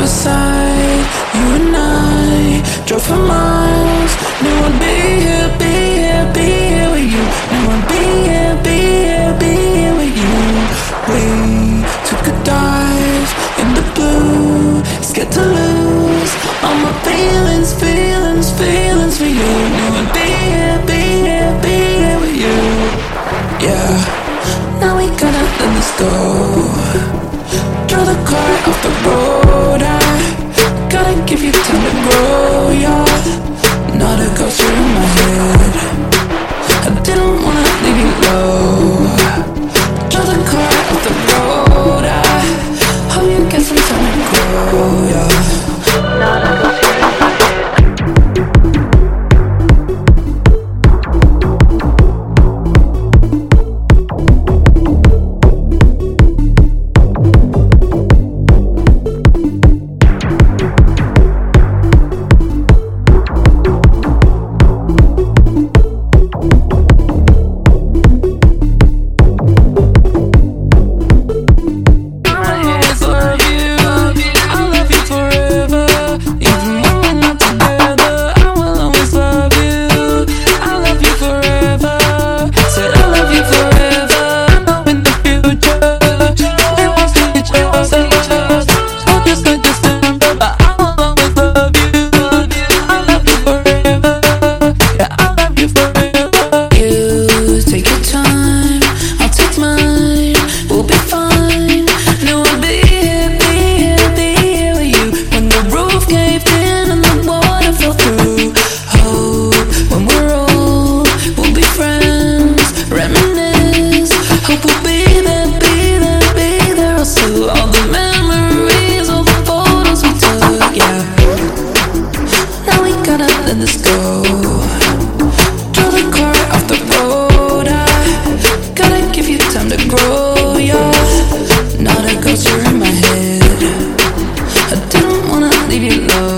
side, you and I drove for miles. Knew I'd be here, be here, be here with you. Knew I'd be here, be here, be here with you. We took a dive in the blue, scared to lose all my feelings, feelings, feelings for you. Knew I'd be here, be here, be here with you. Yeah, now we gotta let this go. Draw the car off the road. I gotta give you time to grow, yeah. Not a ghost, you're in my head. I didn't wanna leave you low. Draw the car off the road. I hope you get some time to grow, yeah. Not a ghost, you're in my head. Let this go. Draw the car off the road. I gotta give you time to grow, yeah. Not a ghost, you're in my head. I didn't wanna leave you low.